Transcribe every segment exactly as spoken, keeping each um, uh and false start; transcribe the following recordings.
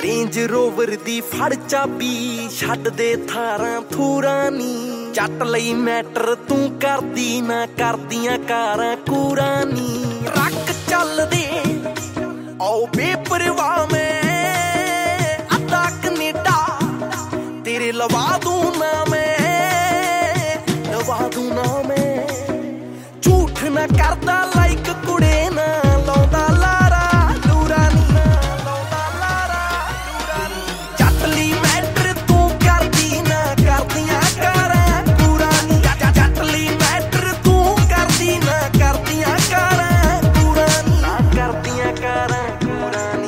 range Rover ਦੀ ਫੜ ਚਾਬੀ ਛੱਡ ਦੇ ਥਾਰਾਂ ਥੂਰਾਂ ਨੀ ਜੱਟ ਲਈ ਮੈਟਰ ਤੂੰ ਕਰਦੀ ਨਾ ਕਰਦੀਆਂ ਕਾਰਾਂ ਕੂਰਾਂ ਨੀ ਰੱਖ ਚੱਲਦੇ ਆਓ ਬੇਪਰਵਾਹ ਮੈਂ ਅੱਧਾ ਕਨੇਡਾ ਤੇਰੇ ਲਵਾ ਦੂੰ ਨਾ ਮੈਂ ਲਵਾ ਦੂੰ ਨਾ ਮੈਂ ਝੂਠ ਨਾ ਕਰਦਾ ਲਾਈਕ ਕੁੜੇ ਨਾ ਲਾਉਂਦਾ ਲਾਰਾ ਲੂਰਾ ਨੀ ਲਾਉਂਦਾ ਲਾਰਾ ਲੂਰਾ ਨੀ ਜੱਟ ਲਈ ਮੈਟਰ ਤੂੰ ਕਰਦੀ ਨਾ ਕਰਦੀਆਂ ਕਾਰਾਂ ਕੂਰਾਂ ਨੀ ਜੱਟ ਲਈ ਮੈਟਰ ਤੂੰ ਕਰਦੀ ਨਾ ਕਰਦੀਆਂ ਕਾਰਾਂ ਕੂਰਾਂ ਨੀ ਨਾ ਕਰਦੀਆਂ ਕਾਰਾਂ ਕੂਰਾਂ ਨੀ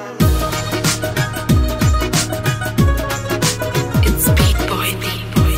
It's Beat Boy, Beat Boy,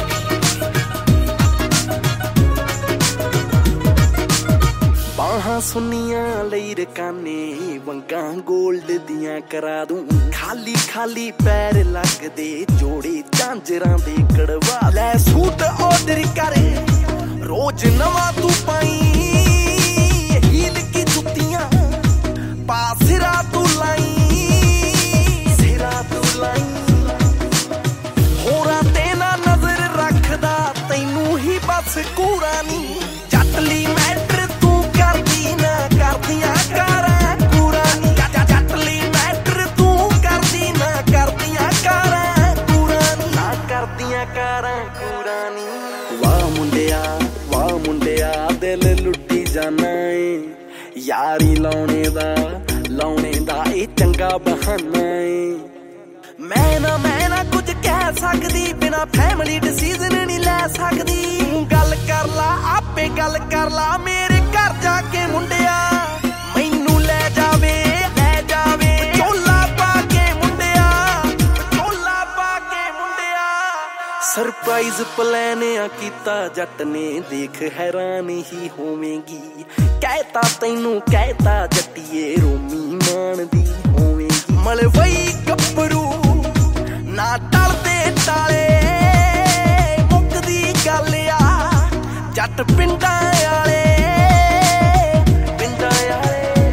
ਬਾਹਾਂ ਸੁਨੀਆਂ ਲਈ ਰਕਾਨੇ ਵੰਗਾਂ ਗੋਲਡ ਦੀਆਂ ਕਰਾ ਦੂੰ ਖਾਲੀ ਖਾਲੀ ਪੈਰ ਲੱਗਦੇ ਜੋੜੇ ਝਾਂਜਰਾਂ ਦੇ ਕੜਵਾ ਲੈ ਸੂਟ ਆਰਡਰ ਕਰੇ ਰੋਜ਼ ਨਵਾਂ ਤੂੰ ਪਾਈ ਹੀਲ ਕੀ ਜੁੱਤੀਆਂ ਪਾ ਸਿਰਾ ਤੂੰ ਲਾਈ ਸਿਰਾ ਤੂੰ ਲਾਈ ਹੋਰਾਂ ਤੇ ਨਾ ਨਜ਼ਰ ਰੱਖਦਾ ਤੈਨੂੰ ਹੀ ਬਸ ਕੂੜਾ ਨੀ ਜੱਟ ਲਈ ਮੈਟਰ ਤੂੰ ਕਰਦੀ ਨਾ ਕਰਦੀਆਂ ਕਾਰਾਂ ਕੂੜਾ ਨੀ ਜੱਟ ਲਈ ਮੈਟਰ ਤੂੰ ਕਰਦੀ ਨਾ ਕਰਦੀਆਂ ਕਾਰਾਂ ਕੂੜਾ ਨੀ ਨਾ ਕਰਦੀਆਂ ਕਾਰਾਂ ਕੂੜਾ ਨੀ ਵਾਹ ਮੁੰਡਿਆ ਵਾਹ ਮੁੰਡਿਆ ਦਿਲ ਲੁੱਟੀ ਜਾਣਾ ਏ ਯਾਰੀ ਲਾਉਣੇ ਦਾ ਲਾਉਣੇ ਦਾ ਇਹ ਚੰਗਾ ਬਹਾਨਾ ਏ ਮੈਂ ਨਾ ਮੈਂ ਨਾ ਕੁਝ ਕਹਿ ਸਕਦੀ ਬਿਨਾ ਫੈਮਿਲੀ ਡਿਸੀਜਨ ਨਹੀਂ ਲੈ ਸਕਦੀ ਤੂੰ ਗੱਲ ਕਰ ਲਾ ਆਪੇ ਗੱਲ ਕਰ ਲਾ ਮੇਰੇ ਘਰ ਜਾ ਕੇ ਮੁੰਡਿਆ ਮੈਨੂੰ ਲੈ ਜਾਵੇ ਲੈ ਜਾਵੇ ਝੋਲਾ ਪਾ ਕੇ ਮੁੰਡਿਆ ਝੋਲਾ ਪਾ ਕੇ ਮੁੰਡਿਆ ਸਰਪ੍ਰਾਈਜ਼ ਪਲਾਨ ਆ ਕੀਤਾ ਜੱਟ ਨੇ ਦੇਖ ਹੈਰਾਨ ਹੀ ਹੋਵੇਂਗੀ ਕਹਿਤਾ ਤੈਨੂੰ ਕਹਿਤਾ ਜੱਟੀਏ ਰੋਮੀ ਮਾਨ ਦੀ ਹੋਵੇਂਗੀ ਮਲਵਈ ਗੱਭਰੂ ਨਾ ਟਲਦੇ ਟਾਲੇ ਮੁੱਕਦੀ ਗੱਲ ਆ ਜੱਟ ਪਿੰਡਾਂ ਵਾਲੇ ਪਿੰਡਾਂ ਵਾਲੇ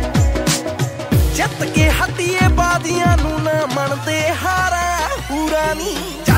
ਜਿੱਤ ਕੇ ਹੱਡੀਏ ਬਾਦੀਆਂ ਨੂੰ ਨਾ ਮੰਨਦੇ ਹਾਰਾਂ ਪੂਰਾ ਨਹੀਂ